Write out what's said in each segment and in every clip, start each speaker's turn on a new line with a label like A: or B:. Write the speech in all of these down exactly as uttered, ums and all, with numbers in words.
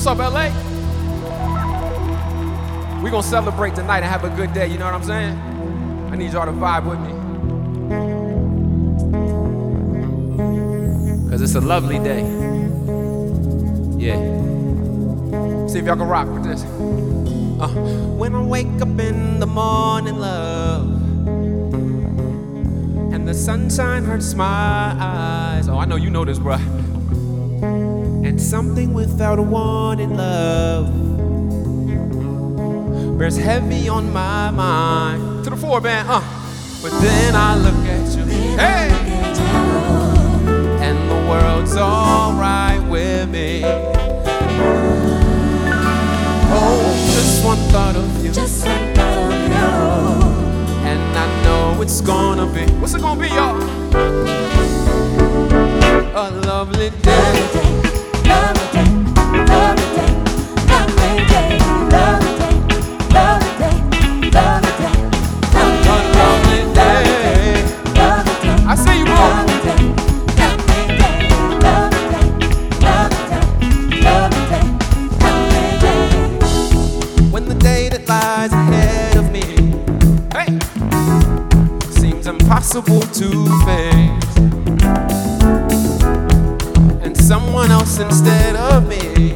A: What's up, L A? We gonna celebrate tonight and have a good day, you know what I'm saying? I need y'all to vibe with me. Cause it's a lovely day. Yeah. See if y'all can rock with this. Uh, when I wake up in the morning, love, and the sunshine hurts my eyes. Oh, I know you know this, bruh. And something without a warning, love, bears heavy on my mind. To the floor, band, uh. But then I look at you, hey, and the world's alright with me. Oh, just one thought of you,
B: Just one thought of you,
A: and I know it's gonna be. What's it gonna be, y'all? A lovely day.
B: lovely day, lovely day, lovely day, lovely day, lovely day, lovely day, lovely day,
A: A lovely day.
B: lovely day,
A: I see you, bro.
B: lovely day, lovely day, lovely day, lovely day, lovely day, lovely day.
A: When the day that lies ahead of me, hey, seems impossible to face, and someone else instead of me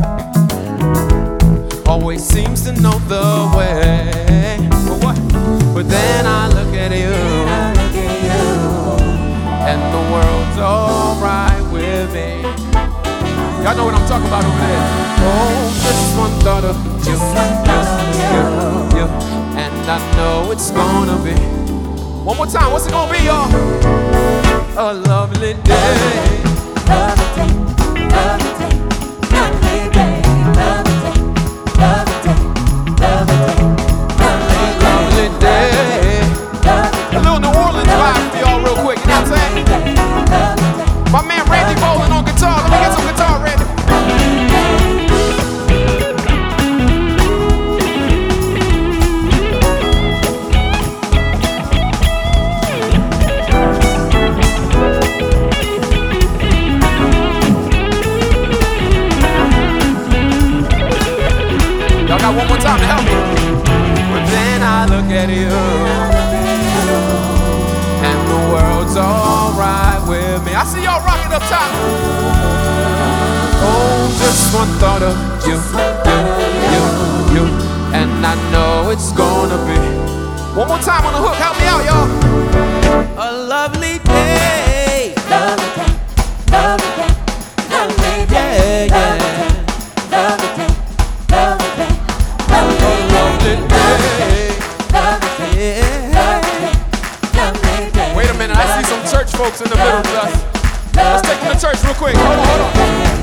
A: always seems to know the way. But what? But then I look at you,
B: I look at you,
A: and the world's alright with me. Y'all know what I'm talking about over there. Oh, just one thought of you,
B: just one thought of
A: you, you, and I know it's gonna be. One more time, what's it gonna be, y'all? A lovely day.
B: lovely day, lovely day, lovely day, lovely day, lovely day, lovely day,
A: A lovely day. A little New Orleans vibe for y'all real quick, you know what I'm saying? My man Randy Bowling on guitar. Let me get some guitar, Randy. Y'all got one more time to help me. But then I look at you, and the world's alright with me. I see y'all rocking up top. Oh, just one thought of you, you, you, you, and I know it's gonna be. One more time on the hook, help me out, y'all. A lovely day.
B: Lovely day, lovely day, lovely day,
A: Yeah,
B: lovely day, lovely day,
A: A
B: lovely
A: lovely day.
B: lovely day,
A: Yeah.
B: lovely day.
A: Wait a minute, I see some church folks in the middle of us. Let's take them to church real quick. Hold on, hold on.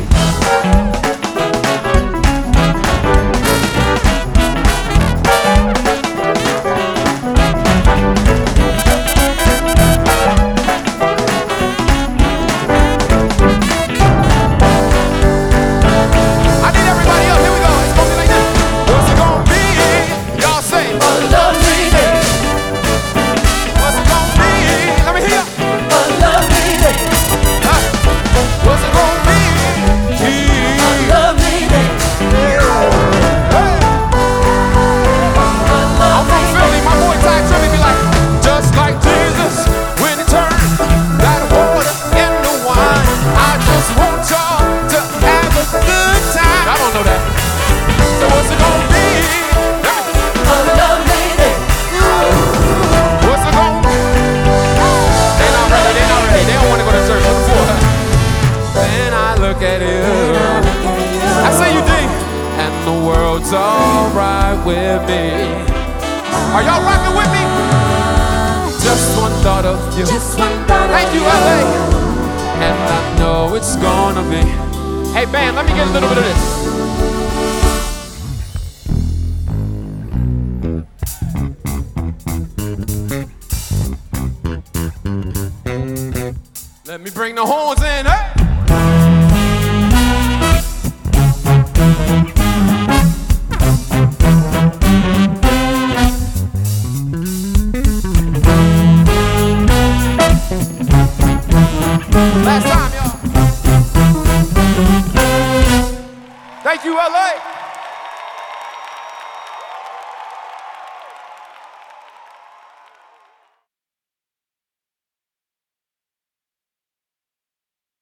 A: I need everybody up. Here we go. It's gonna be like this. What's it gonna be? Y'all say.
B: A lovely day,
A: What's it gonna be? Let me hear you.
B: a lovely day,
A: Huh? What's it gonna be?
B: a lovely day,
A: Hey.
B: a
A: I'm from Philly. My boy Ty Trippy be like, just like Jesus when he turned that water into wine. I just want y'all to have a good time. I don't know that. So what's it gonna be? Hey.
B: a lovely day.
A: What's it gonna be? They not ready. They not ready. They don't want to go to church before. Then I look at you. I say you think, and the world's alright with me. Are y'all rocking with me? Just one thought of you.
B: Just one thought of
A: Thank you, L A. And I know it's gonna be. Hey, band, let me get a little bit of this. Let me bring the horns in, hey! Last time, y'all. Thank Thank you, L A.